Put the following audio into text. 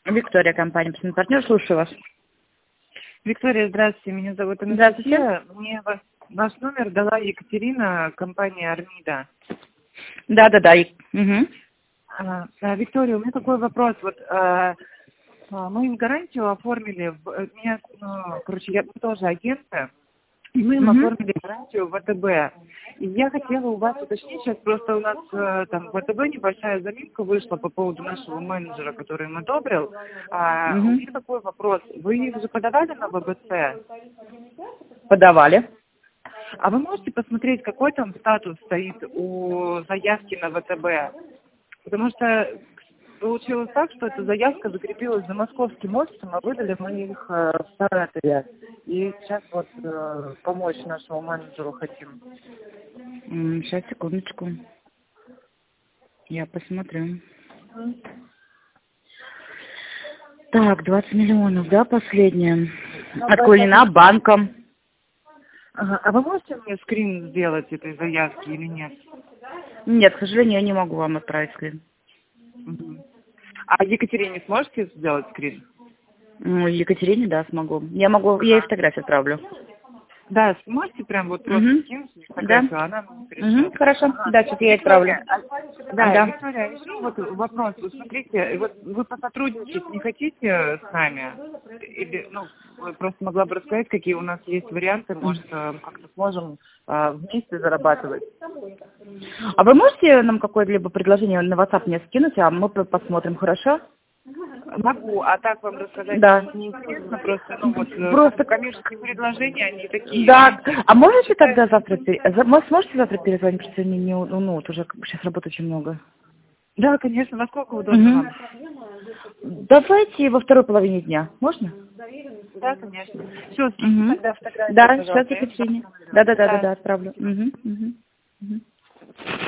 Виктория, компания «Партнер», слушаю вас. Виктория, здравствуйте, меня зовут Здравствуйте. Анастасия. Мне ваш номер дала Екатерина, компания «Армида». Да. Угу. Виктория, у меня такой вопрос. Мы им гарантию оформили, я тоже агентка, и мы им оформили гарантию в ВТБ. И я хотела у вас уточнить, сейчас просто у нас там в ВТБ небольшая заминка вышла по поводу нашего менеджера, который им одобрил. У меня такой вопрос. Вы их же подавали на ВБЦ? Подавали. А вы можете посмотреть, какой там статус стоит у заявки на ВТБ? Потому что получилось так, что эта заявка закрепилась за московским офисом, а выдали мы их в Саратове. И сейчас помочь нашему менеджеру хотим. Сейчас, секундочку. Я посмотрю. Так, 20 миллионов, да, последняя? Отклонена банком. Ага. А вы можете мне скрин сделать этой заявки или нет? Нет, к сожалению, я не могу вам отправить скрин. А Екатерине сможете сделать скрин? Екатерине, да, смогу. Я ей фотографию отправлю. Да, можете прям просто скинуть фотографию, Да. она пришлет. Хорошо, да, сейчас я ей отправлю. Да, Виктория, еще вопрос. Вот смотрите, вы посотрудничать не хотите с нами? Или, вы просто могла бы рассказать, какие у нас есть варианты, может, как-то сможем вместе зарабатывать. А вы можете нам какое-либо предложение на WhatsApp мне скинуть, а мы посмотрим, хорошо? Могу, а так вам рассказать неинтересно, просто коммерческие предложения, они такие. Да, а можете тогда завтра, сможете завтра перезвонить, потому что мне, уже сейчас работы очень много. Да, конечно, насколько удобно вам? Давайте во второй половине дня, можно? Да, конечно. Все, тогда фотографию, да, сейчас Екатерине. Да, отправлю.